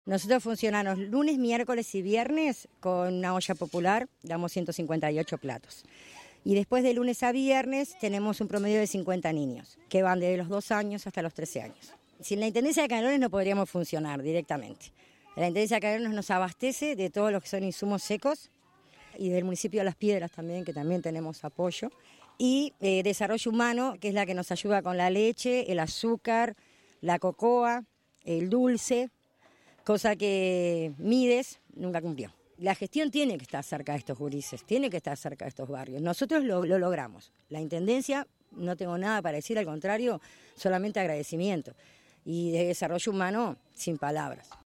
Nosotros funcionamos lunes, miércoles y viernes con una olla popular, damos 158 platos. Y después de lunes a viernes tenemos un promedio de 50 niños, que van desde los 2 años hasta los 13 años. Sin la Intendencia de Canelones no podríamos funcionar directamente. La Intendencia de Canelones nos abastece de todos los que son insumos secos y del municipio de Las Piedras también, que también tenemos apoyo. Y Desarrollo Humano, que es la que nos ayuda con la leche, el azúcar, la cocoa, el dulce, cosa que Mides nunca cumplió. La gestión tiene que estar cerca de estos gurises, tiene que estar cerca de estos barrios. Nosotros lo logramos. La Intendencia, no tengo nada para decir, al contrario, solamente agradecimiento. Y de Desarrollo Humano, sin palabras.